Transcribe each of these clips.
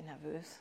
bin nervös.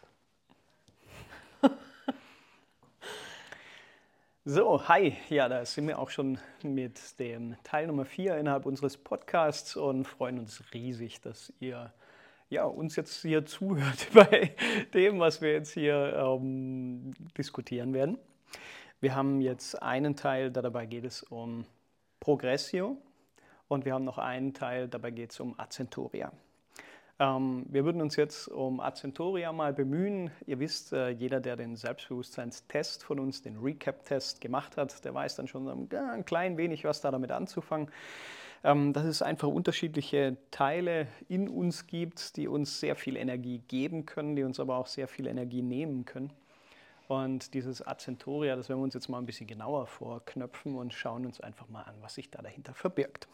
So, hi, ja, da sind wir auch schon mit dem Teil Nummer 4 innerhalb unseres Podcasts und freuen uns riesig, dass ihr uns jetzt hier zuhört bei dem, was wir jetzt hier diskutieren werden. Wir haben jetzt einen Teil, dabei geht es um Progressio und wir haben noch einen Teil, dabei geht es um Accentoria. Wir würden uns jetzt um Accentoria mal bemühen. Ihr wisst, jeder, der den Selbstbewusstseinstest von uns, den Recap-Test gemacht hat, der weiß dann schon ein klein wenig, was da damit anzufangen. Dass es einfach unterschiedliche Teile in uns gibt, die uns sehr viel Energie geben können, die uns aber auch sehr viel Energie nehmen können. Und dieses Accentoria, das werden wir uns jetzt mal ein bisschen genauer vorknöpfen und schauen uns einfach mal an, was sich da dahinter verbirgt.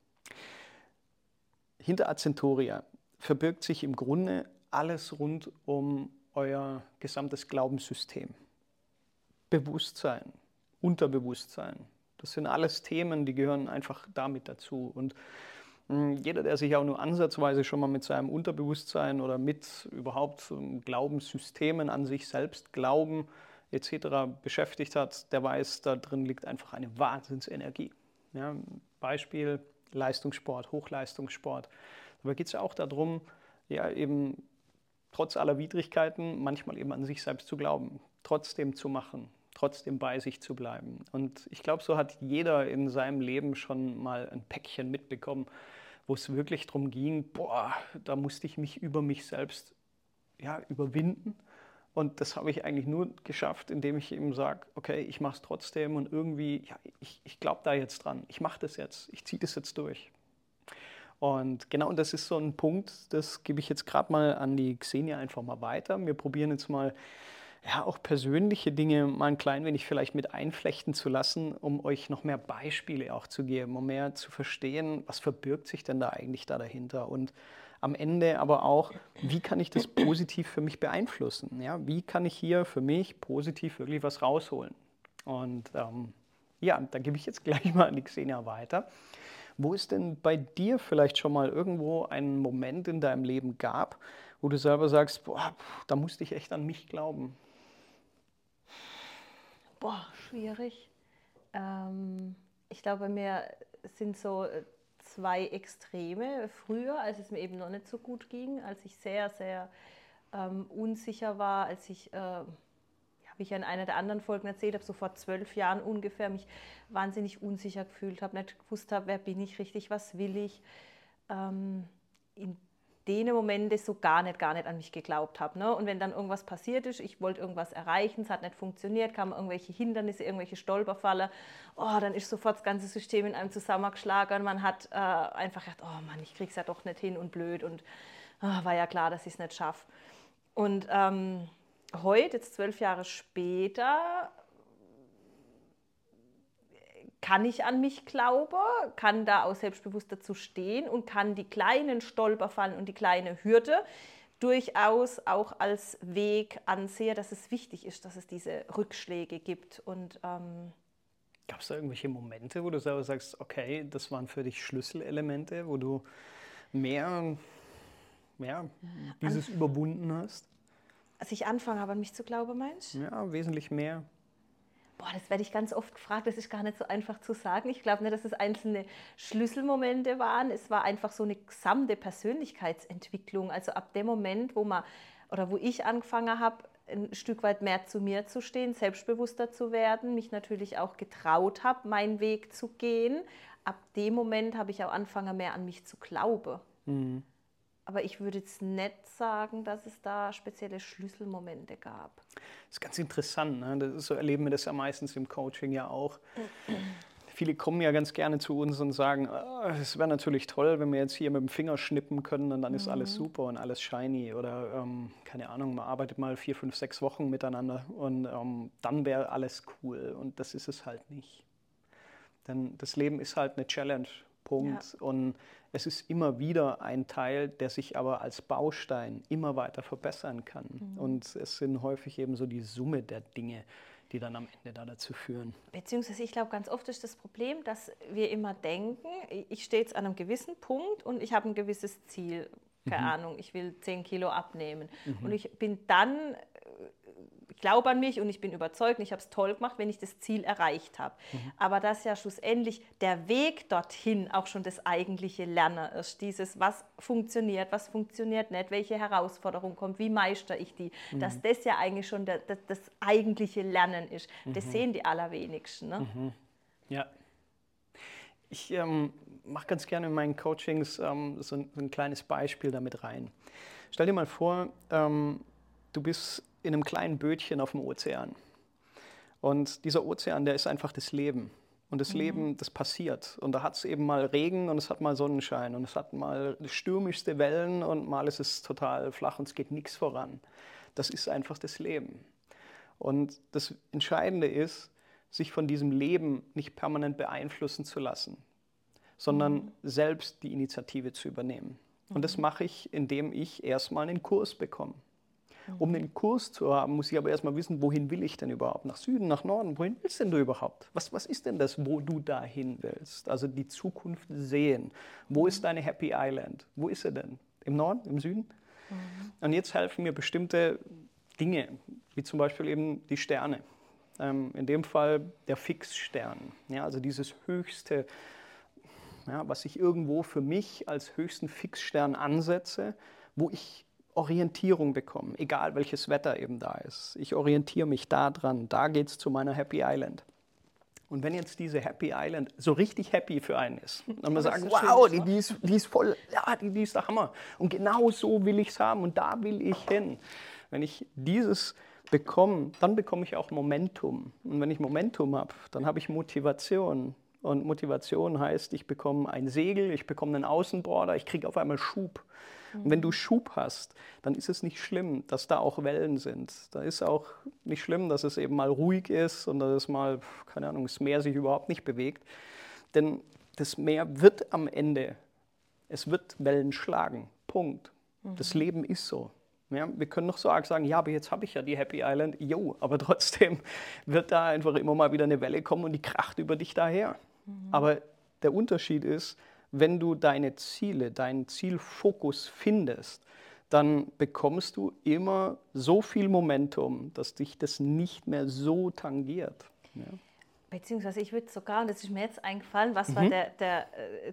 Hinter Accentoria verbirgt sich im Grunde alles rund um euer gesamtes Glaubenssystem. Bewusstsein, Unterbewusstsein, das sind alles Themen, die gehören einfach damit dazu. Und jeder, der sich auch nur ansatzweise schon mal mit seinem Unterbewusstsein oder mit überhaupt Glaubenssystemen an sich selbst, Glauben etc. beschäftigt hat, der weiß, da drin liegt einfach eine Wahnsinnsenergie. Ja, Beispiel Leistungssport, Hochleistungssport. Dabei geht es ja auch darum, ja, eben trotz aller Widrigkeiten manchmal eben an sich selbst zu glauben, trotzdem zu machen, trotzdem bei sich zu bleiben. Und ich glaube, so hat jeder in seinem Leben schon mal ein Päckchen mitbekommen, wo es wirklich darum ging, da musste ich mich über mich selbst überwinden. Und das habe ich eigentlich nur geschafft, indem ich eben sage, okay, ich mache es trotzdem und irgendwie, ich glaube da jetzt dran, ich mache das jetzt, ich ziehe das jetzt durch. Und genau das ist so ein Punkt, das gebe ich jetzt gerade mal an die Xenia einfach mal weiter. Wir probieren jetzt mal auch persönliche Dinge mal ein klein wenig vielleicht mit einflechten zu lassen, um euch noch mehr Beispiele auch zu geben, um mehr zu verstehen, was verbirgt sich denn da eigentlich dahinter und am Ende aber auch, wie kann ich das positiv für mich beeinflussen? Ja? Wie kann ich hier für mich positiv wirklich was rausholen? Und da gebe ich jetzt gleich mal an die Xenia weiter. Wo es denn bei dir vielleicht schon mal irgendwo einen Moment in deinem Leben gab, wo du selber sagst, da musste ich echt an mich glauben? Schwierig. Ich glaube, bei mir sind so zwei Extreme. Früher, als es mir eben noch nicht so gut ging, als ich sehr, sehr unsicher war, als ich, wie ich in einer der anderen Folgen erzählt habe, so vor 12 Jahren ungefähr, mich wahnsinnig unsicher gefühlt habe, nicht gewusst habe, wer bin ich richtig, was will ich. In den Momenten so gar nicht an mich geglaubt habe. Ne? Und wenn dann irgendwas passiert ist, ich wollte irgendwas erreichen, es hat nicht funktioniert, kamen irgendwelche Hindernisse, irgendwelche Stolperfalle, dann ist sofort das ganze System in einem zusammengeschlagen und man hat einfach gedacht, oh Mann, ich krieg's ja doch nicht hin und blöd und war ja klar, dass ich es nicht schaffe. Und heute, jetzt 12 Jahre später, kann ich an mich glauben, kann da auch selbstbewusst dazu stehen und kann die kleinen Stolperfallen und die kleine Hürde durchaus auch als Weg ansehen, dass es wichtig ist, dass es diese Rückschläge gibt. Und gab es da irgendwelche Momente, wo du selber sagst, okay, das waren für dich Schlüsselelemente, wo du mehr dieses überwunden hast? als ich anfangen habe, an mich zu glauben, meinst du? Ja, wesentlich mehr. Das werde ich ganz oft gefragt, das ist gar nicht so einfach zu sagen. Ich glaube nicht, dass es einzelne Schlüsselmomente waren. Es war einfach so eine gesamte Persönlichkeitsentwicklung. Also ab dem Moment, wo ich angefangen habe, ein Stück weit mehr zu mir zu stehen, selbstbewusster zu werden, mich natürlich auch getraut habe, meinen Weg zu gehen. Ab dem Moment habe ich auch angefangen, mehr an mich zu glauben. Mhm. Aber ich würde jetzt nicht sagen, dass es da spezielle Schlüsselmomente gab. Das ist ganz interessant, ne? So erleben wir das ja meistens im Coaching ja auch. Viele kommen ja ganz gerne zu uns und sagen, es wäre natürlich toll, wenn wir jetzt hier mit dem Finger schnippen können und dann ist alles super und alles shiny. Oder keine Ahnung, man arbeitet mal 4, 5, 6 Wochen miteinander und dann wäre alles cool. Und das ist es halt nicht. Denn das Leben ist halt eine Challenge, Punkt. Ja. Und es ist immer wieder ein Teil, der sich aber als Baustein immer weiter verbessern kann. Mhm. Und es sind häufig eben so die Summe der Dinge, die dann am Ende dazu führen. Beziehungsweise ich glaube, ganz oft ist das Problem, dass wir immer denken, ich stehe jetzt an einem gewissen Punkt und ich habe ein gewisses Ziel. keine Ahnung, ich will 10 Kilo abnehmen. Und ich bin dann, ich glaube an mich und ich bin überzeugt, und ich habe es toll gemacht, wenn ich das Ziel erreicht habe. Aber dass ja schlussendlich der Weg dorthin auch schon das eigentliche Lernen ist. Dieses, was funktioniert nicht, welche Herausforderung kommt, wie meistere ich die. Dass das ja eigentlich schon das eigentliche Lernen ist. Das sehen die allerwenigsten. Ne? Ja. Ich mache ganz gerne in meinen Coachings so ein kleines Beispiel damit rein. Stell dir mal vor, du bist in einem kleinen Bötchen auf dem Ozean. Und dieser Ozean, der ist einfach das Leben. Und das Leben, das passiert. Und da hat es eben mal Regen und es hat mal Sonnenschein. Und es hat mal stürmischste Wellen und mal ist es total flach und es geht nichts voran. Das ist einfach das Leben. Und das Entscheidende ist, sich von diesem Leben nicht permanent beeinflussen zu lassen, sondern selbst die Initiative zu übernehmen. Und das mache ich, indem ich erstmal einen Kurs bekomme. Um einen Kurs zu haben, muss ich aber erstmal wissen, wohin will ich denn überhaupt? Nach Süden, nach Norden? Wohin willst denn du überhaupt? Was ist denn das, wo du dahin willst? Also die Zukunft sehen. Wo ist deine Happy Island? Wo ist sie denn? Im Norden, im Süden? Und jetzt helfen mir bestimmte Dinge, wie zum Beispiel eben die Sterne. In dem Fall der Fixstern. Ja, also dieses höchste, ja, was ich irgendwo für mich als höchsten Fixstern ansetze, wo ich Orientierung bekomme, egal welches Wetter eben da ist. Ich orientiere mich da dran, da geht es zu meiner Happy Island. Und wenn jetzt diese Happy Island so richtig happy für einen ist, und man sagt, wow, die ist voll, ja, die ist der Hammer. Und genau so will ich es haben und da will ich hin. Wenn ich dieses bekomme, dann bekomme ich auch Momentum. Und wenn ich Momentum habe, dann habe ich Motivation. Und Motivation heißt, ich bekomme ein Segel, ich bekomme einen Außenborder, ich kriege auf einmal Schub. Und wenn du Schub hast, dann ist es nicht schlimm, dass da auch Wellen sind. Da ist auch nicht schlimm, dass es eben mal ruhig ist und dass es mal, keine Ahnung, das Meer sich überhaupt nicht bewegt. Denn das Meer wird am Ende, es wird Wellen schlagen. Punkt. Das Leben ist so. Ja, wir können noch so arg sagen, ja, aber jetzt habe ich ja die Happy Island. Jo, aber trotzdem wird da einfach immer mal wieder eine Welle kommen und die kracht über dich daher. Aber der Unterschied ist, wenn du deine Ziele, deinen Zielfokus findest, dann bekommst du immer so viel Momentum, dass dich das nicht mehr so tangiert. Ja. Beziehungsweise ich würde sogar, und das ist mir jetzt eingefallen, was war der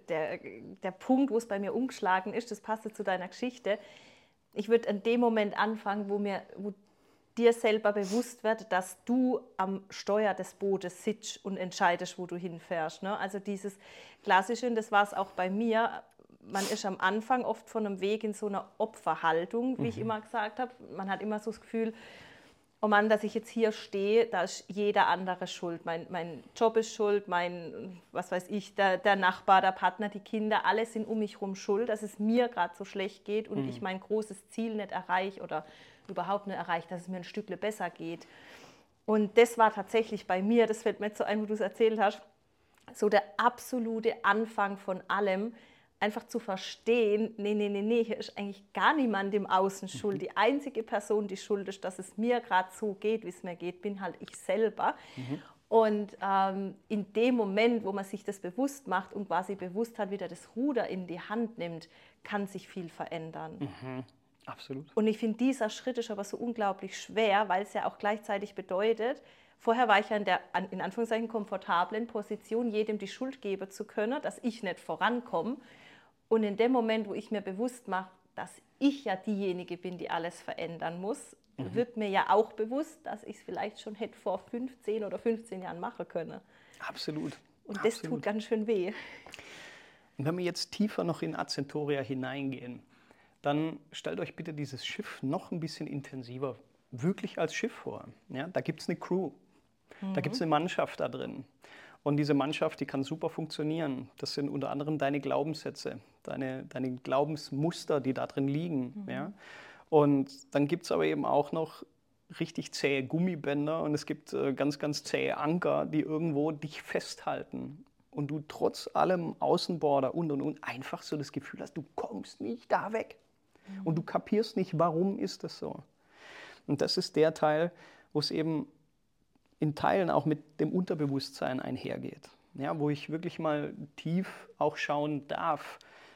Punkt, wo es bei mir umgeschlagen ist, das passte zu deiner Geschichte. Ich würde an dem Moment anfangen, wo dir selber bewusst wird, dass du am Steuer des Bootes sitzt und entscheidest, wo du hinfährst. Ne? Also dieses Klassische, und das war es auch bei mir, man ist am Anfang oft von einem Weg in so einer Opferhaltung, wie ich immer gesagt habe. Man hat immer so das Gefühl, oh Mann, dass ich jetzt hier stehe, da ist jeder andere schuld. Mein Job ist schuld, was weiß ich, der Nachbar, der Partner, die Kinder, alle sind um mich herum schuld, dass es mir gerade so schlecht geht und ich mein großes Ziel nicht erreiche oder überhaupt nicht erreiche, dass es mir ein Stückle besser geht. Und das war tatsächlich bei mir, das fällt mir jetzt so ein, wo du es erzählt hast, so der absolute Anfang von allem, einfach zu verstehen, nee, hier ist eigentlich gar niemand im Außen schuld. Die einzige Person, die schuld ist, dass es mir gerade so geht, wie es mir geht, bin halt ich selber. Und in dem Moment, wo man sich das bewusst macht und quasi bewusst hat, wieder das Ruder in die Hand nimmt, kann sich viel verändern. Absolut. Und ich finde, dieser Schritt ist aber so unglaublich schwer, weil es ja auch gleichzeitig bedeutet, vorher war ich ja in der, in Anführungszeichen, komfortablen Position, jedem die Schuld geben zu können, dass ich nicht vorankomme. Und in dem Moment, wo ich mir bewusst mache, dass ich ja diejenige bin, die alles verändern muss, wird mir ja auch bewusst, dass ich es vielleicht schon hätte vor 15 oder 15 Jahren machen können. Absolut. Und das tut ganz schön weh. Und wenn wir jetzt tiefer noch in Acentoria hineingehen, dann stellt euch bitte dieses Schiff noch ein bisschen intensiver wirklich als Schiff vor. Ja, da gibt es eine Crew, da gibt es eine Mannschaft da drin. Und diese Mannschaft, die kann super funktionieren. Das sind unter anderem deine Glaubenssätze, deine Glaubensmuster, die da drin liegen. Ja? Und dann gibt es aber eben auch noch richtig zähe Gummibänder und es gibt ganz, ganz zähe Anker, die irgendwo dich festhalten. Und du trotz allem Außenborder und einfach so das Gefühl hast, du kommst nicht da weg. Und du kapierst nicht, warum ist das so. Und das ist der Teil, wo es eben in Teilen auch mit dem Unterbewusstsein einhergeht. Ja, wo ich wirklich mal tief auch schauen darf,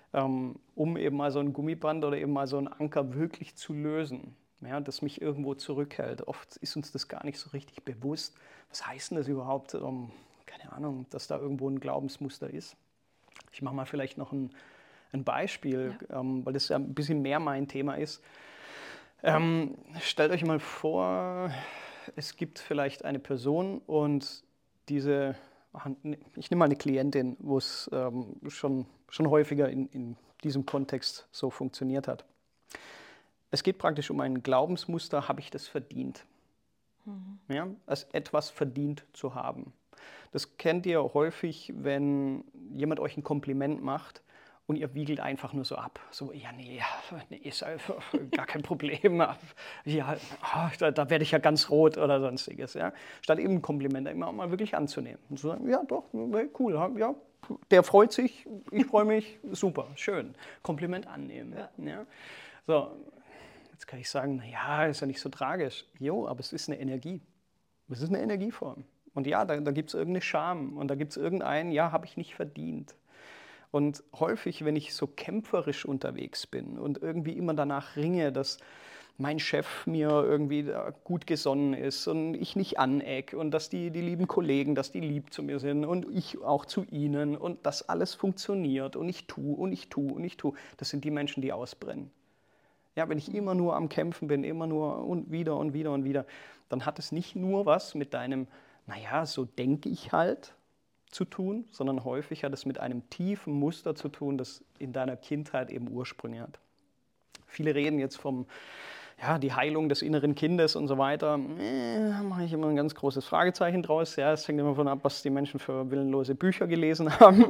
um eben mal so ein Gummiband oder eben mal so einen Anker wirklich zu lösen, ja, das mich irgendwo zurückhält. Oft ist uns das gar nicht so richtig bewusst. Was heißt denn das überhaupt? Keine Ahnung, dass da irgendwo ein Glaubensmuster ist. Ich mache mal vielleicht noch ein Beispiel, weil das ja ein bisschen mehr mein Thema ist. Stellt euch mal vor, es gibt vielleicht eine Person und ich nehme mal eine Klientin, wo es schon häufiger in diesem Kontext so funktioniert hat. Es geht praktisch um ein Glaubensmuster, habe ich das verdient? Ja, als etwas verdient zu haben. Das kennt ihr häufig, wenn jemand euch ein Kompliment macht und ihr wiegelt einfach nur so ab. So, ja, nee, ist einfach gar kein Problem. Ja, da werde ich ja ganz rot oder sonstiges. Ja? Statt eben ein Kompliment immer mal wirklich anzunehmen. Und zu sagen, ja doch, cool, ja, der freut sich, ich freue mich, super, schön. Kompliment annehmen. Ja? So, jetzt kann ich sagen, naja, ist ja nicht so tragisch. Jo, aber es ist eine Energie. Es ist eine Energieform. Und ja, da gibt es irgendeine Scham und da gibt es irgendein, ja, habe ich nicht verdient. Und häufig, wenn ich so kämpferisch unterwegs bin und irgendwie immer danach ringe, dass mein Chef mir irgendwie gut gesonnen ist und ich nicht aneck und dass die lieben Kollegen, dass die lieb zu mir sind und ich auch zu ihnen und dass alles funktioniert und ich tue und ich tue und ich tue, das sind die Menschen, die ausbrennen. Ja, wenn ich immer nur am Kämpfen bin, immer nur und wieder und wieder und wieder, dann hat es nicht nur was mit deinem, naja, so denke ich halt, zu tun, sondern häufig hat es mit einem tiefen Muster zu tun, das in deiner Kindheit eben Ursprünge hat. Viele reden jetzt die Heilung des inneren Kindes und so weiter. Da mache ich immer ein ganz großes Fragezeichen draus. Ja, es hängt immer davon ab, was die Menschen für willenlose Bücher gelesen haben.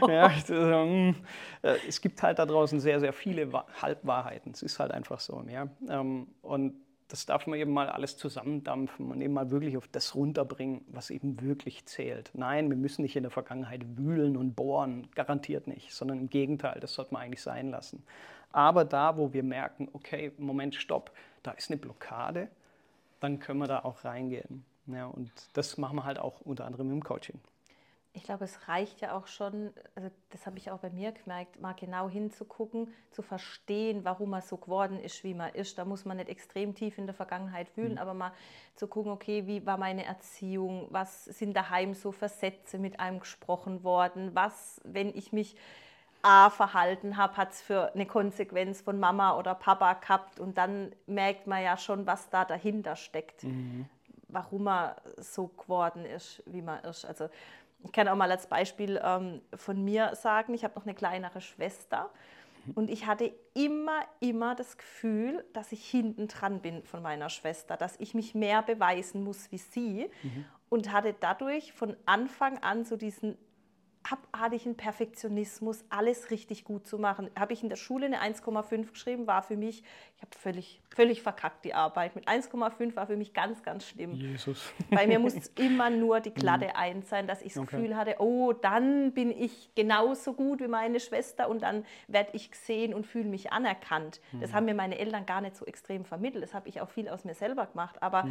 Es gibt halt da draußen sehr, sehr viele Halbwahrheiten. Es ist halt einfach so. Ja? Und das darf man eben mal alles zusammendampfen und eben mal wirklich auf das runterbringen, was eben wirklich zählt. Nein, wir müssen nicht in der Vergangenheit wühlen und bohren, garantiert nicht, sondern im Gegenteil, das sollte man eigentlich sein lassen. Aber da, wo wir merken, okay, Moment, stopp, da ist eine Blockade, dann können wir da auch reingehen. Ja, und das machen wir halt auch unter anderem im Coaching. Ich glaube, es reicht ja auch schon, also das habe ich auch bei mir gemerkt, mal genau hinzugucken, zu verstehen, warum man so geworden ist, wie man ist. Da muss man nicht extrem tief in der Vergangenheit wühlen, aber mal zu gucken, okay, wie war meine Erziehung, was sind daheim so für Sätze mit einem gesprochen worden, was, wenn ich mich verhalten habe, hat es für eine Konsequenz von Mama oder Papa gehabt und dann merkt man ja schon, was da dahinter steckt, warum man so geworden ist, wie man ist. Also ich kann auch mal als Beispiel von mir sagen, ich habe noch eine kleinere Schwester und ich hatte immer das Gefühl, dass ich hinten dran bin von meiner Schwester, dass ich mich mehr beweisen muss wie sie und hatte dadurch von Anfang an so hatte ich einen Perfektionismus, alles richtig gut zu machen. Habe ich in der Schule eine 1,5 geschrieben, war für mich, ich habe völlig verkackt die Arbeit. Mit 1,5 war für mich ganz, ganz schlimm. Jesus. Bei mir muss immer nur die glatte 1 sein, dass ich das Gefühl hatte, oh, dann bin ich genauso gut wie meine Schwester und dann werde ich gesehen und fühle mich anerkannt. Das haben mir meine Eltern gar nicht so extrem vermittelt. Das habe ich auch viel aus mir selber gemacht. Aber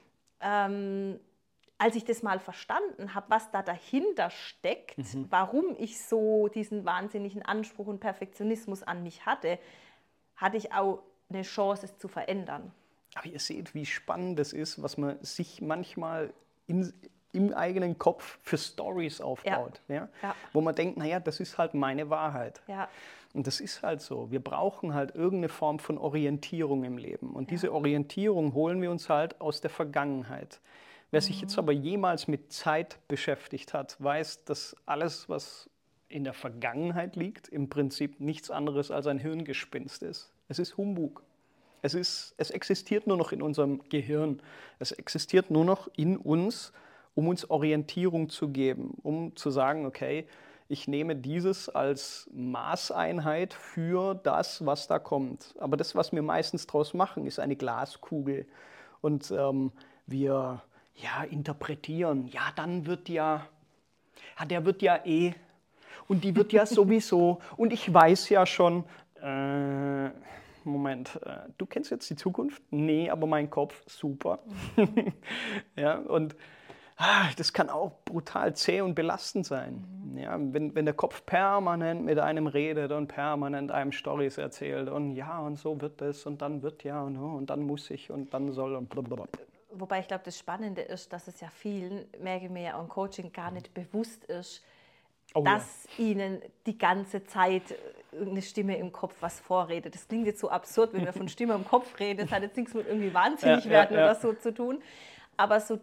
als ich das mal verstanden habe, was da dahinter steckt, warum ich so diesen wahnsinnigen Anspruch und Perfektionismus an mich hatte, hatte ich auch eine Chance, es zu verändern. Aber ihr seht, wie spannend das ist, was man sich manchmal im eigenen Kopf für Stories aufbaut. Ja. Wo man denkt, naja, das ist halt meine Wahrheit. Ja. Und das ist halt so. Wir brauchen halt irgendeine Form von Orientierung im Leben. Und diese Orientierung holen wir uns halt aus der Vergangenheit. Wer sich jetzt aber jemals mit Zeit beschäftigt hat, weiß, dass alles, was in der Vergangenheit liegt, im Prinzip nichts anderes als ein Hirngespinst ist. Es ist Humbug. Es existiert nur noch in unserem Gehirn. Es existiert nur noch in uns, um uns Orientierung zu geben, um zu sagen, okay, ich nehme dieses als Maßeinheit für das, was da kommt. Aber das, was wir meistens draus machen, ist eine Glaskugel. Und wir interpretieren, dann wird der wird ja eh und die wird ja sowieso und ich weiß ja schon, Moment, du kennst jetzt die Zukunft? Nee, aber mein Kopf, super. Ja, und das kann auch brutal zäh und belastend sein. Ja, wenn der Kopf permanent mit einem redet und permanent einem Storys erzählt und ja, und so wird es und dann wird ja und dann muss ich und dann soll und blablabla. Wobei ich glaube, das Spannende ist, dass es ja vielen, merke ich mir ja auch im Coaching, gar nicht bewusst ist, Oh ja. dass ihnen die ganze Zeit eine Stimme im Kopf was vorredet. Das klingt jetzt so absurd, wenn wir von Stimme im Kopf reden. Das hat jetzt nichts mit irgendwie wahnsinnig werden oder so zu tun. Aber so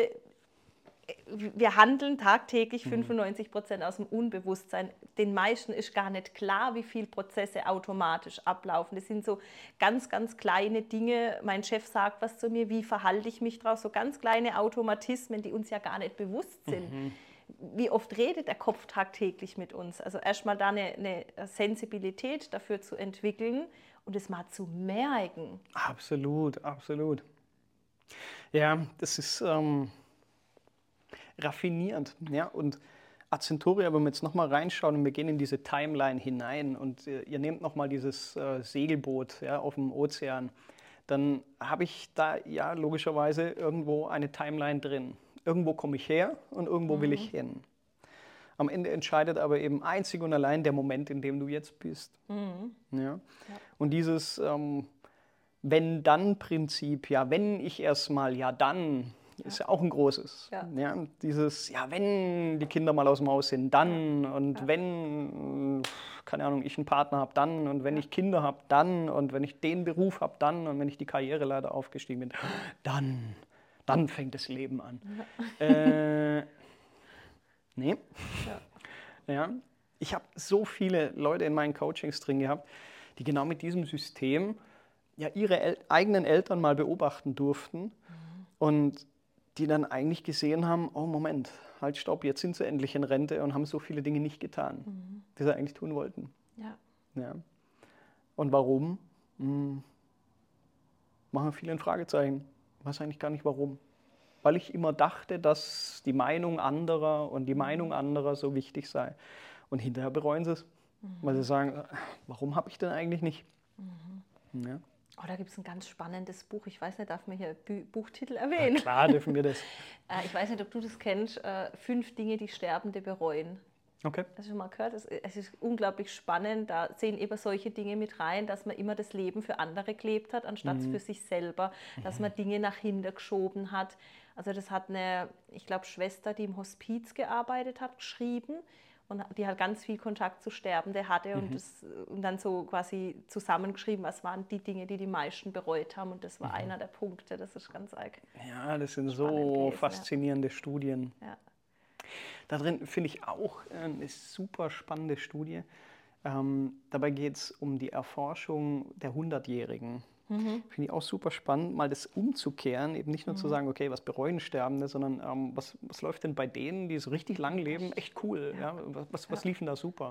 wir handeln tagtäglich 95% aus dem Unbewusstsein. Den meisten ist gar nicht klar, wie viele Prozesse automatisch ablaufen. Das sind so ganz, ganz kleine Dinge. Mein Chef sagt was zu mir, wie verhalte ich mich draus? So ganz kleine Automatismen, die uns ja gar nicht bewusst sind. Wie oft redet der Kopf tagtäglich mit uns? Also erstmal da eine Sensibilität dafür zu entwickeln und es mal zu merken. Absolut, absolut. Ja, das ist raffinierend. Ja? Und Acentoria, wenn wir jetzt nochmal reinschauen und wir gehen in diese Timeline hinein und ihr nehmt nochmal dieses Segelboot ja, auf dem Ozean, dann habe ich da ja logischerweise irgendwo eine Timeline drin. Irgendwo komme ich her und irgendwo will ich hin. Am Ende entscheidet aber eben einzig und allein der Moment, in dem du jetzt bist. Ja? Und dieses Wenn-Dann-Prinzip, ja, wenn ich erstmal, ja dann, ist ja auch ein großes. Ja, dieses, ja, wenn die Kinder mal aus dem Haus sind, dann und wenn, keine Ahnung, ich einen Partner habe, dann und wenn ich Kinder habe, dann und wenn ich den Beruf habe, dann und wenn ich die Karriereleiter aufgestiegen bin, dann fängt das Leben an. Nee. Ja. Ich habe so viele Leute in meinen Coachings drin gehabt, die genau mit diesem System ja ihre eigenen Eltern mal beobachten durften und die dann eigentlich gesehen haben, oh Moment, halt stopp, jetzt sind sie endlich in Rente und haben so viele Dinge nicht getan, die sie eigentlich tun wollten. Ja. Und warum? Machen viele ein Fragezeichen. Ich weiß eigentlich gar nicht warum. Weil ich immer dachte, dass die Meinung anderer und die Meinung anderer so wichtig sei. Und hinterher bereuen sie es, weil sie sagen, warum habe ich denn eigentlich nicht? Ja. Oh, da gibt es ein ganz spannendes Buch. Ich weiß nicht, darf man hier Buchtitel erwähnen? Ja, klar dürfen wir das. Ich weiß nicht, ob du das kennst. 5 Dinge, die Sterbende bereuen. Okay. Hast du schon mal gehört? Es ist unglaublich spannend. Da sehen eben solche Dinge mit rein, dass man immer das Leben für andere gelebt hat, anstatt für sich selber. Dass man Dinge nach hinten geschoben hat. Also das hat eine, ich glaube, Schwester, die im Hospiz gearbeitet hat, geschrieben. Und die hat ganz viel Kontakt zu Sterbenden hatte und dann so quasi zusammengeschrieben, was waren die Dinge, die die meisten bereut haben. Und das war einer der Punkte. Das ist ganz arg. Ja, das sind so faszinierende Studien. Ja. Da drin finde ich auch eine super spannende Studie. Dabei geht es um die Erforschung der 100-Jährigen. Finde ich auch super spannend, mal das umzukehren, eben nicht nur zu sagen, okay, was bereuen Sterbende, sondern was läuft denn bei denen, die so richtig lang leben, echt cool, ja? Was lief denn da super?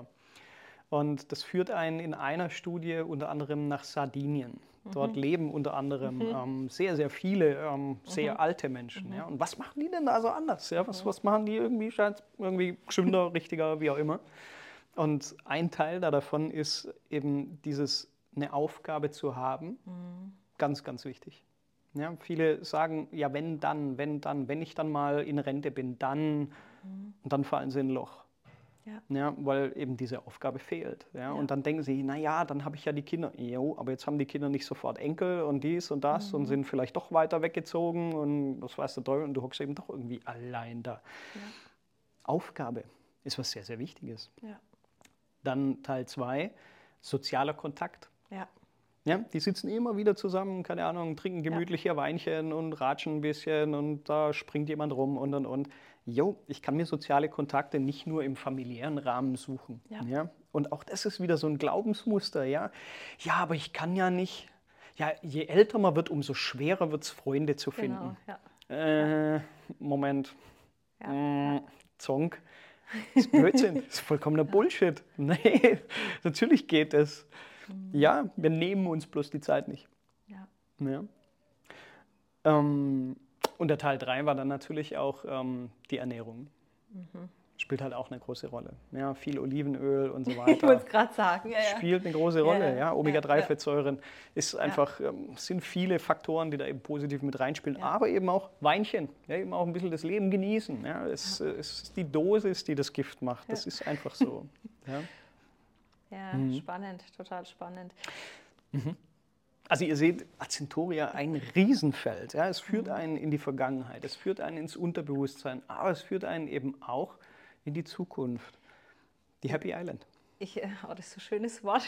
Und das führt einen in einer Studie unter anderem nach Sardinien. Dort leben unter anderem sehr, sehr viele sehr alte Menschen. Ja? Und was machen die denn da so anders? Ja? Was machen die irgendwie, scheint irgendwie gesünder, richtiger, wie auch immer? Und ein Teil davon ist eben eine Aufgabe zu haben, ganz, ganz wichtig. Ja, viele sagen, ja, wenn ich dann mal in Rente bin, dann, und dann fallen sie in ein Loch. Ja, weil eben diese Aufgabe fehlt. Ja? Und dann denken sie, naja, dann habe ich ja die Kinder. Jo, aber jetzt haben die Kinder nicht sofort Enkel und dies und das und sind vielleicht doch weiter weggezogen und das weiß der Teufel und du hockst eben doch irgendwie allein da. Ja. Aufgabe ist was sehr, sehr Wichtiges. Ja. Dann Teil 2, sozialer Kontakt. Ja, die sitzen immer wieder zusammen, keine Ahnung, trinken gemütlich ihr Weinchen und ratschen ein bisschen und da springt jemand rum und. Jo, ich kann mir soziale Kontakte nicht nur im familiären Rahmen suchen. Ja? Und auch das ist wieder so ein Glaubensmuster. Ja, aber ich kann ja nicht. Ja, je älter man wird, umso schwerer wird es, Freunde zu finden. Genau, Moment. Zonk. Das ist Blödsinn, das ist vollkommener Bullshit. Nee, natürlich geht es. Ja, wir nehmen uns bloß die Zeit nicht. Ja. Und der Teil 3 war dann natürlich auch die Ernährung. spielt halt auch eine große Rolle. Ja, viel Olivenöl und so Ich weiter. wollte es gerade sagen. Ja, ja. Spielt eine große Rolle. Ja, Ja, Omega-3-Fettsäuren ist Ja. einfach, sind viele Faktoren, die da eben positiv mit reinspielen. Ja. Aber eben auch Weinchen, ja, eben auch ein bisschen das Leben genießen. Ja, es ist die Dosis, die das Gift macht. Das ist einfach so. Ja. Ja, spannend, total spannend. Also ihr seht, Acentoria ein Riesenfeld. Ja, es führt einen in die Vergangenheit, es führt einen ins Unterbewusstsein, aber es führt einen eben auch in die Zukunft. Die Happy Island. Das ist so ein schönes Wort.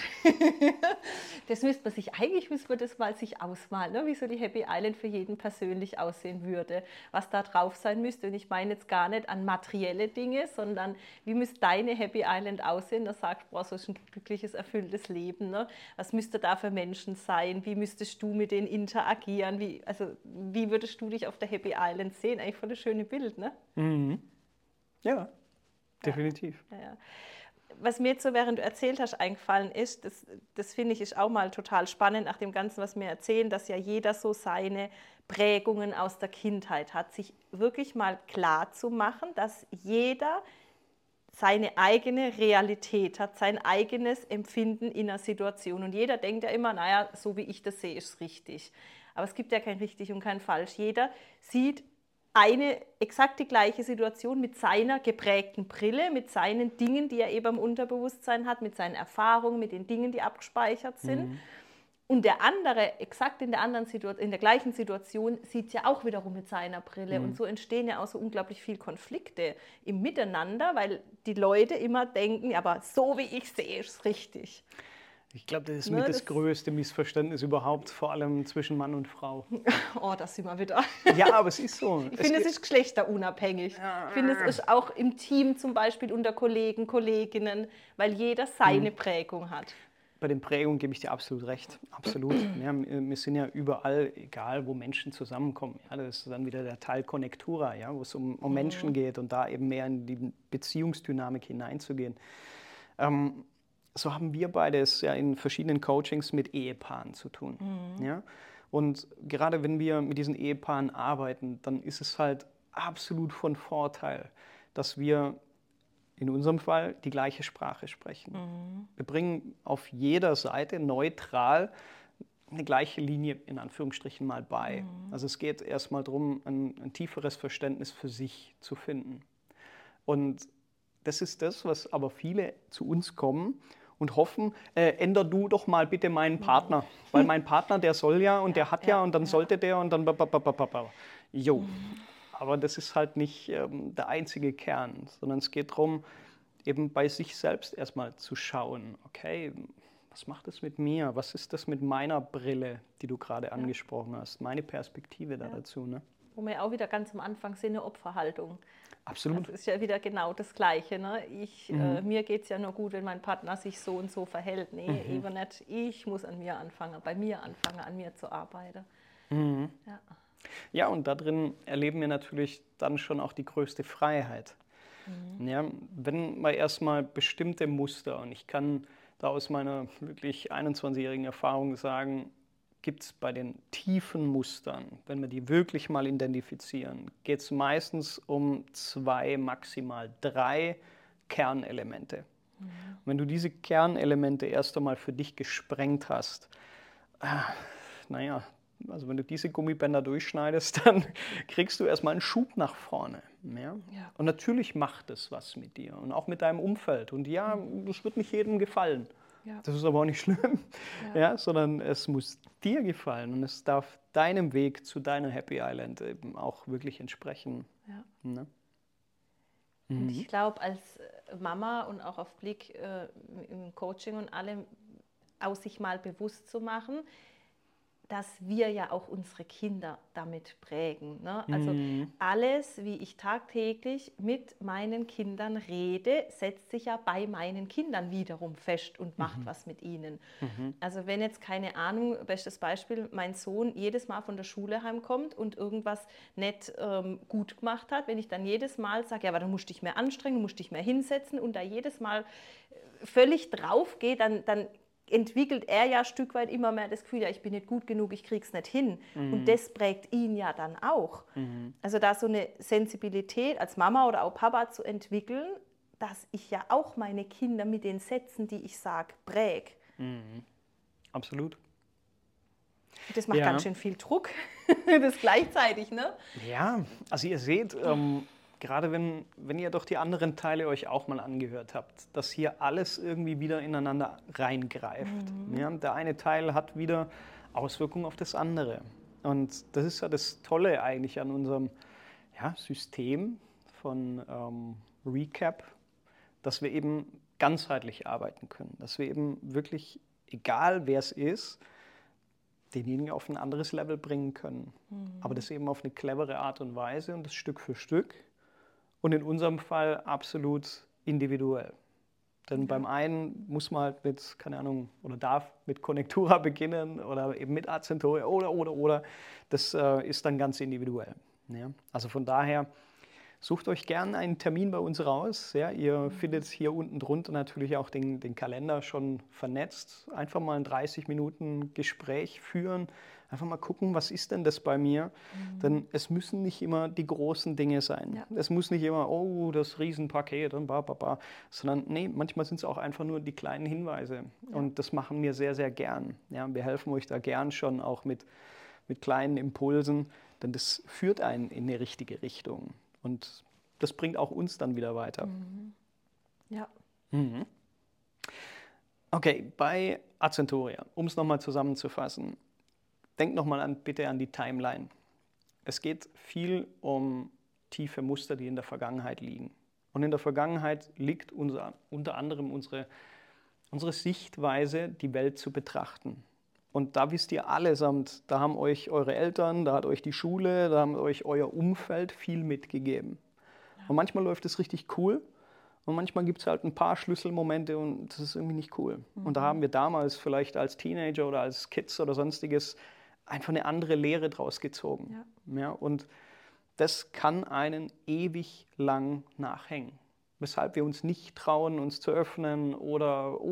Eigentlich müsste man das mal sich ausmalen, ne? Wie so die Happy Island für jeden persönlich aussehen würde, was da drauf sein müsste. Und ich meine jetzt gar nicht an materielle Dinge, sondern wie müsste deine Happy Island aussehen? Da sagst du, so ist ein glückliches, erfülltes Leben. Ne? Was müsste da für Menschen sein? Wie müsstest du mit denen interagieren? Wie würdest du dich auf der Happy Island sehen? Eigentlich voll das schöne Bild, ne? Ja, definitiv. Ja. Was mir jetzt so, während du erzählt hast, eingefallen ist, das finde ich ist auch mal total spannend, nach dem Ganzen, was wir erzählen, dass ja jeder so seine Prägungen aus der Kindheit hat, sich wirklich mal klar zu machen, dass jeder seine eigene Realität hat, sein eigenes Empfinden in einer Situation. Und jeder denkt ja immer, naja, so wie ich das sehe, ist es richtig. Aber es gibt ja kein richtig und kein falsch. Jeder sieht exakt die gleiche Situation mit seiner geprägten Brille, mit seinen Dingen, die er eben im Unterbewusstsein hat, mit seinen Erfahrungen, mit den Dingen, die abgespeichert sind. Und der andere, exakt in der gleichen Situation, sieht es ja auch wiederum mit seiner Brille. Und so entstehen ja auch so unglaublich viele Konflikte im Miteinander, weil die Leute immer denken, aber so wie ich sehe, ist es richtig. Ich glaube, das ist mit das größte Missverständnis überhaupt, vor allem zwischen Mann und Frau. Oh, das sind wir wieder. Ja, aber es ist so. Ich finde, es ist geschlechterunabhängig. Ich finde, es ist auch im Team zum Beispiel unter Kollegen, Kolleginnen, weil jeder seine Prägung hat. Bei den Prägungen gebe ich dir absolut recht. Absolut. Ja, wir sind ja überall, egal wo Menschen zusammenkommen. Ja, das ist dann wieder der Teil Connectura, ja, wo es um Menschen geht und da eben mehr in die Beziehungsdynamik hineinzugehen. So haben wir beides ja in verschiedenen Coachings mit Ehepaaren zu tun. Ja? Und gerade wenn wir mit diesen Ehepaaren arbeiten, dann ist es halt absolut von Vorteil, dass wir in unserem Fall die gleiche Sprache sprechen. Wir bringen auf jeder Seite neutral eine gleiche Linie in Anführungsstrichen mal bei. Also es geht erstmal darum, ein tieferes Verständnis für sich zu finden. Und das ist das, was aber viele zu uns kommen und hoffen, änder du doch mal bitte meinen Partner. Weil mein Partner, der soll ja und der hat ja und dann sollte der und dann... Jo. Aber das ist halt nicht der einzige Kern, sondern es geht darum, eben bei sich selbst erstmal zu schauen, okay, was macht das mit mir? Was ist das mit meiner Brille, die du gerade angesprochen hast? Meine Perspektive da dazu. Ne? Wo wir auch wieder ganz am Anfang sind, eine Opferhaltung. Absolut. Das ist ja wieder genau das Gleiche. Ne? Mir geht es ja nur gut, wenn mein Partner sich so und so verhält. Nee, eben nicht. Ich muss an mir anfangen, bei mir anfangen, an mir zu arbeiten. Ja, und da drin erleben wir natürlich dann schon auch die größte Freiheit. Ja, wenn wir erstmal bestimmte Muster, und ich kann da aus meiner wirklich 21-jährigen Erfahrung sagen, gibt es bei den tiefen Mustern, wenn wir die wirklich mal identifizieren, geht es meistens um 2, maximal 3 Kernelemente. Und wenn du diese Kernelemente erst einmal für dich gesprengt hast, also wenn du diese Gummibänder durchschneidest, dann kriegst du erstmal einen Schub nach vorne. Ja? Und natürlich macht es was mit dir und auch mit deinem Umfeld. Und ja, das wird nicht jedem gefallen. Das ist aber auch nicht schlimm, sondern es muss dir gefallen und es darf deinem Weg zu deiner Happy Island eben auch wirklich entsprechen. Ne? Und ich glaube, als Mama und auch auf Blick im Coaching und allem, aus sich mal bewusst zu machen, dass wir ja auch unsere Kinder damit prägen. Ne? Also alles, wie ich tagtäglich mit meinen Kindern rede, setzt sich ja bei meinen Kindern wiederum fest und macht was mit ihnen. Also wenn jetzt, keine Ahnung, bestes Beispiel, mein Sohn jedes Mal von der Schule heimkommt und irgendwas nicht gut gemacht hat, wenn ich dann jedes Mal sage, ja, aber dann musst du dich mehr anstrengen, du musst dich mehr hinsetzen und da jedes Mal völlig drauf gehe, dann entwickelt er ja ein Stück weit immer mehr das Gefühl, ja, ich bin nicht gut genug, ich krieg's nicht hin. Und das prägt ihn ja dann auch. Also da so eine Sensibilität als Mama oder auch Papa zu entwickeln, dass ich ja auch meine Kinder mit den Sätzen, die ich sage, präge. Absolut. Das macht ganz schön viel Druck, das gleichzeitig, ne? Ja, also ihr seht, gerade wenn ihr doch die anderen Teile euch auch mal angehört habt, dass hier alles irgendwie wieder ineinander reingreift. Ja, der eine Teil hat wieder Auswirkungen auf das andere. Und das ist ja das Tolle eigentlich an unserem System von Recap, dass wir eben ganzheitlich arbeiten können, dass wir eben wirklich, egal wer es ist, denjenigen auf ein anderes Level bringen können. Aber das eben auf eine clevere Art und Weise und das Stück für Stück und in unserem Fall absolut individuell. Denn beim einen muss man halt mit, keine Ahnung, oder darf mit Connectura beginnen oder eben mit Accenturia oder. Das ist dann ganz individuell. Ja? Also von daher, sucht euch gerne einen Termin bei uns raus. Ja? Ihr findet hier unten drunter natürlich auch den Kalender schon vernetzt. Einfach mal ein 30 Minuten Gespräch führen. Einfach mal gucken, was ist denn das bei mir? Denn es müssen nicht immer die großen Dinge sein. Ja. Es muss nicht immer, oh, das Riesenpaket und sondern nee, manchmal sind es auch einfach nur die kleinen Hinweise. Ja. Und das machen wir sehr, sehr gern. Ja? Wir helfen euch da gern schon auch mit kleinen Impulsen, denn das führt einen in eine richtige Richtung. Und das bringt auch uns dann wieder weiter. Ja. Okay, bei Accenturia, um es nochmal zusammenzufassen, denkt nochmal bitte an die Timeline. Es geht viel um tiefe Muster, die in der Vergangenheit liegen. Und in der Vergangenheit liegt unter anderem unsere Sichtweise, die Welt zu betrachten. Und da wisst ihr allesamt, da haben euch eure Eltern, da hat euch die Schule, da haben euch euer Umfeld viel mitgegeben. Ja. Und manchmal läuft es richtig cool und manchmal gibt es halt ein paar Schlüsselmomente und das ist irgendwie nicht cool. Und da haben wir damals vielleicht als Teenager oder als Kids oder sonstiges einfach eine andere Lehre draus gezogen. Ja, und das kann einen ewig lang nachhängen. Weshalb wir uns nicht trauen, uns zu öffnen oder.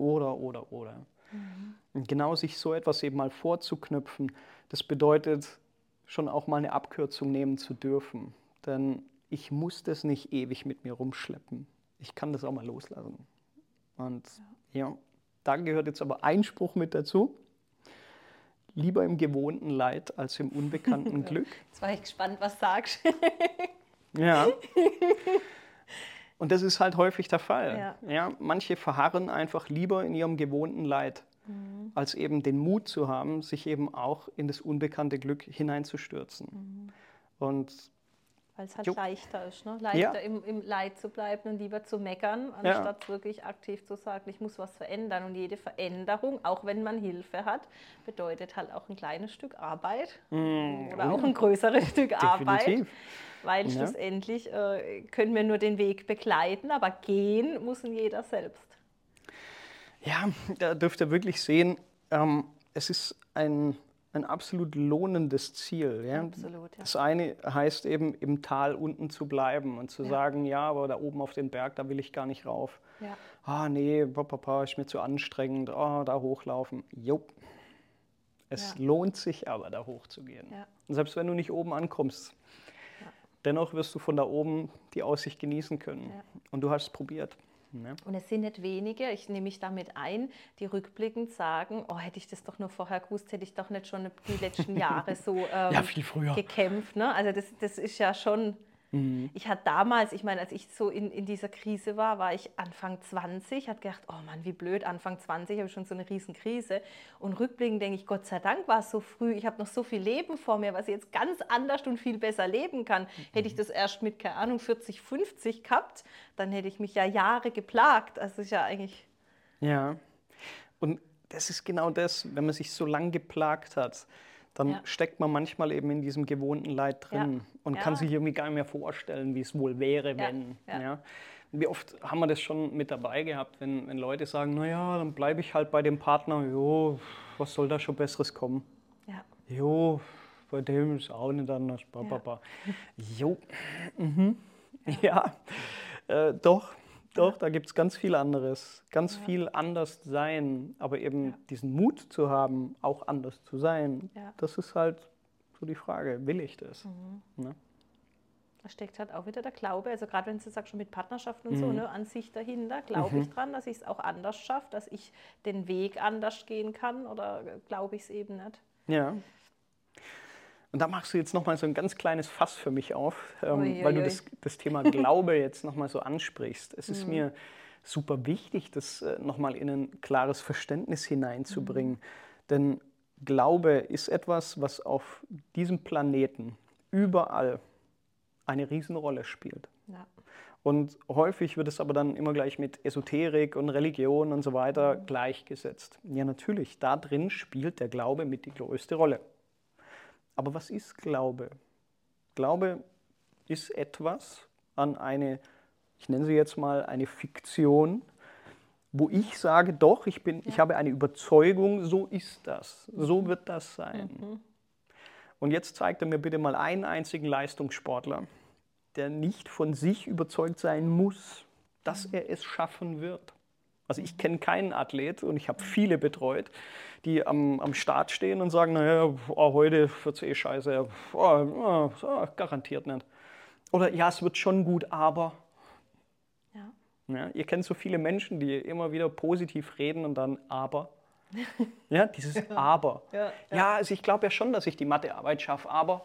Und genau sich so etwas eben mal vorzuknüpfen, das bedeutet schon auch mal eine Abkürzung nehmen zu dürfen. Denn ich muss das nicht ewig mit mir rumschleppen. Ich kann das auch mal loslassen. Und da gehört jetzt aber ein Spruch mit dazu. Lieber im gewohnten Leid als im unbekannten Glück. Jetzt war ich gespannt, was du sagst. Ja. Und das ist halt häufig der Fall. Ja, manche verharren einfach lieber in ihrem gewohnten Leid, als eben den Mut zu haben, sich eben auch in das unbekannte Glück hineinzustürzen. Und weil es halt leichter ist, ne? Leichter im Leid zu bleiben und lieber zu meckern, anstatt wirklich aktiv zu sagen, ich muss was verändern. Und jede Veränderung, auch wenn man Hilfe hat, bedeutet halt auch ein kleines Stück Arbeit oder auch ein größeres Stück Arbeit. Weil schlussendlich können wir nur den Weg begleiten, aber gehen muss jeder selbst. Ja, da dürft ihr wirklich sehen, es ist ein absolut lohnendes Ziel. Ja? Absolut, ja. Das eine heißt eben, im Tal unten zu bleiben und zu sagen, ja, aber da oben auf den Berg, da will ich gar nicht rauf. Ja. Ah, nee, ist mir zu anstrengend, da hochlaufen. Jo. Es lohnt sich aber, da hochzugehen. Ja. Und selbst wenn du nicht oben ankommst, dennoch wirst du von da oben die Aussicht genießen können. Ja. Und du hast es probiert. Ja. Und es sind nicht wenige, ich nehme mich damit ein, die rückblickend sagen, oh, hätte ich das doch nur vorher gewusst, hätte ich doch nicht schon die letzten Jahre so viel früher gekämpft. Ne? Also das ist ja schon, ich hatte damals, ich meine, als ich so in dieser Krise war ich Anfang 20, hatte gedacht, oh Mann, wie blöd, Anfang 20 habe ich schon so eine riesen Krise. Und rückblickend denke ich, Gott sei Dank war es so früh, ich habe noch so viel Leben vor mir, was ich jetzt ganz anders und viel besser leben kann. Hätte ich das erst mit, keine Ahnung, 40, 50 gehabt, dann hätte ich mich ja Jahre geplagt. Also ist ja eigentlich... Ja, und das ist genau das, wenn man sich so lang geplagt hat, dann steckt man manchmal eben in diesem gewohnten Leid drin und kann sich irgendwie gar nicht mehr vorstellen, wie es wohl wäre, wenn. Ja. Wie oft haben wir das schon mit dabei gehabt, wenn Leute sagen, naja, dann bleibe ich halt bei dem Partner, jo, was soll da schon Besseres kommen? Ja. Jo, bei dem ist auch nicht anders. Jo, doch. Doch, da gibt es ganz viel anderes, ganz viel anders sein, aber eben diesen Mut zu haben, auch anders zu sein, das ist halt so die Frage, will ich das? Ne? Da steckt halt auch wieder der Glaube, also gerade wenn du sagst, schon mit Partnerschaften und so, ne, an sich dahinter, glaube ich dran, dass ich es auch anders schaffe, dass ich den Weg anders gehen kann oder glaube ich es eben nicht? Ja. Und da machst du jetzt nochmal so ein ganz kleines Fass für mich auf, weil du Uiuiui. das Thema Glaube jetzt nochmal so ansprichst. Es ist mir super wichtig, das nochmal in ein klares Verständnis hineinzubringen. Denn Glaube ist etwas, was auf diesem Planeten überall eine Riesenrolle spielt. Ja. Und häufig wird es aber dann immer gleich mit Esoterik und Religion und so weiter gleichgesetzt. Ja, natürlich, da drin spielt der Glaube mit die größte Rolle. Aber was ist Glaube? Glaube ist etwas an eine, ich nenne sie jetzt mal eine Fiktion, wo ich sage, doch, ich habe eine Überzeugung, so ist das, so wird das sein. Und jetzt zeigt er mir bitte mal einen einzigen Leistungssportler, der nicht von sich überzeugt sein muss, dass er es schaffen wird. Also ich kenne keinen Athlet und ich habe viele betreut, die am Start stehen und sagen, naja, heute wird es eh scheiße, garantiert nicht. Oder ja, es wird schon gut, aber. Ja. Ja, ihr kennt so viele Menschen, die immer wieder positiv reden und dann aber. Ja, dieses aber. Ja, also ich glaube ja schon, dass ich die Mathearbeit schaffe, aber.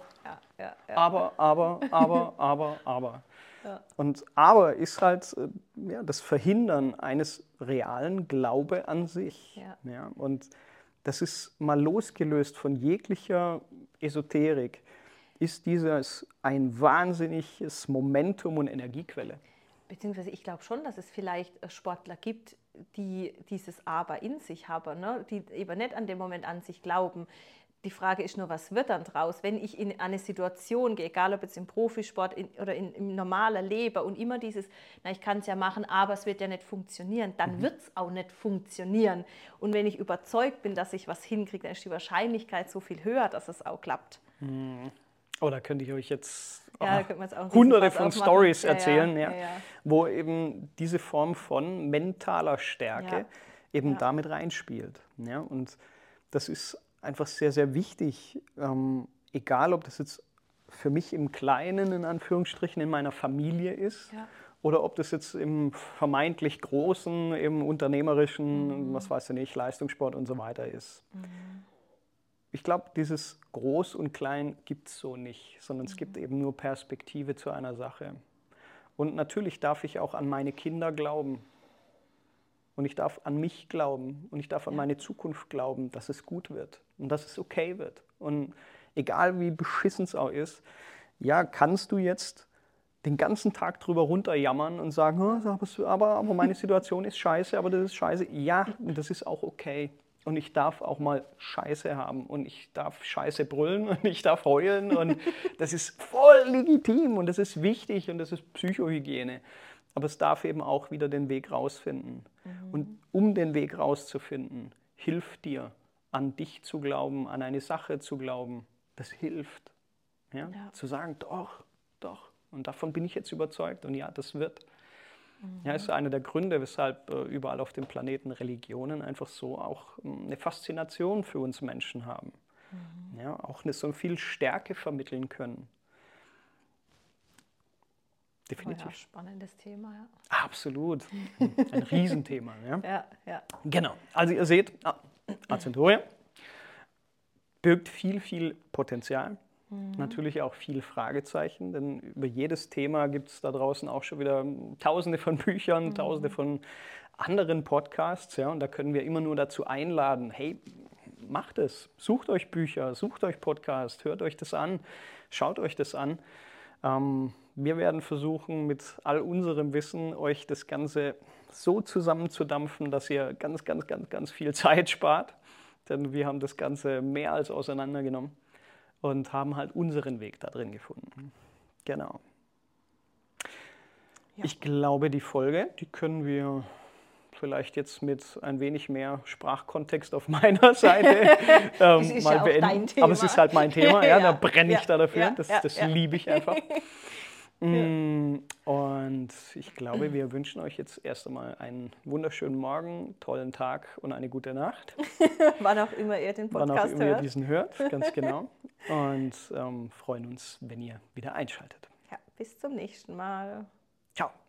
Aber. Ja. Und aber ist halt das Verhindern eines realen Glaube an sich. Ja. Ja, und das ist mal losgelöst von jeglicher Esoterik, ist dieses ein wahnsinniges Momentum und Energiequelle. Beziehungsweise ich glaube schon, dass es vielleicht Sportler gibt, die dieses Aber in sich haben, ne? Die eben nicht an dem Moment an sich glauben. Die Frage ist nur, was wird dann draus, wenn ich in eine Situation gehe, egal ob jetzt im Profisport oder im normalen Leben und immer dieses, na ich kann es ja machen, aber es wird ja nicht funktionieren, dann wird es auch nicht funktionieren. Und wenn ich überzeugt bin, dass ich was hinkriege, dann ist die Wahrscheinlichkeit so viel höher, dass es auch klappt. Oh, da könnte ich euch jetzt Ja, da könnte man jetzt auch ein hunderte Riesenfass von aufmachen. Stories Ja, erzählen, ja, ja, ja. wo eben diese Form von mentaler Stärke Ja. eben Ja. damit reinspielt. Ja, und das ist einfach sehr, sehr wichtig, egal ob das jetzt für mich im Kleinen, in Anführungsstrichen, in meiner Familie ist, Ja. oder ob das jetzt im vermeintlich Großen, im Unternehmerischen, was weiß ich nicht, Leistungssport und so weiter ist. Ich glaube, dieses Groß und Klein gibt es so nicht, sondern es gibt eben nur Perspektive zu einer Sache. Und natürlich darf ich auch an meine Kinder glauben. Und ich darf an mich glauben. Und ich darf an meine Zukunft glauben, dass es gut wird und dass es okay wird. Und egal wie beschissen es auch ist, ja, kannst du jetzt den ganzen Tag drüber runterjammern und sagen, aber meine Situation ist scheiße, aber das ist scheiße. Ja, das ist auch okay. Und ich darf auch mal Scheiße haben und ich darf Scheiße brüllen und ich darf heulen und das ist voll legitim und das ist wichtig und das ist Psychohygiene. Aber es darf eben auch wieder den Weg rausfinden. Und um den Weg rauszufinden, hilft dir, an dich zu glauben, an eine Sache zu glauben. Das hilft. Ja? Zu sagen, doch. Und davon bin ich jetzt überzeugt und ja, das wird. Ja, ist einer der Gründe, weshalb überall auf dem Planeten Religionen einfach so auch eine Faszination für uns Menschen haben. Ja, auch so viel Stärke vermitteln können. Definitiv. Oh ja, spannendes Thema, ja. Absolut. Ein Riesenthema. Ja? Ja. Genau. Also ihr seht, Azentauria birgt viel, viel Potenzial. Natürlich auch viel Fragezeichen, denn über jedes Thema gibt es da draußen auch schon wieder tausende von Büchern, tausende von anderen Podcasts. Ja, und da können wir immer nur dazu einladen, hey, macht es, sucht euch Bücher, sucht euch Podcasts, hört euch das an, schaut euch das an. Wir werden versuchen, mit all unserem Wissen euch das Ganze so zusammenzudampfen, dass ihr ganz, ganz, ganz, ganz viel Zeit spart, denn wir haben das Ganze mehr als auseinandergenommen. Und haben halt unseren Weg da drin gefunden. Genau. Ja. Ich glaube, die Folge, die können wir vielleicht jetzt mit ein wenig mehr Sprachkontext auf meiner Seite ist mal ja auch beenden. dein Thema. Aber es ist halt mein Thema, ja, da brenne ich da dafür. Ja, das liebe ich einfach. Und ich glaube, wir wünschen euch jetzt erst einmal einen wunderschönen Morgen, tollen Tag und eine gute Nacht. Wann auch immer ihr den Podcast hört. Wann auch immer ihr diesen hört, ganz genau. Und freuen uns, wenn ihr wieder einschaltet. Ja, Bis zum nächsten Mal. Ciao.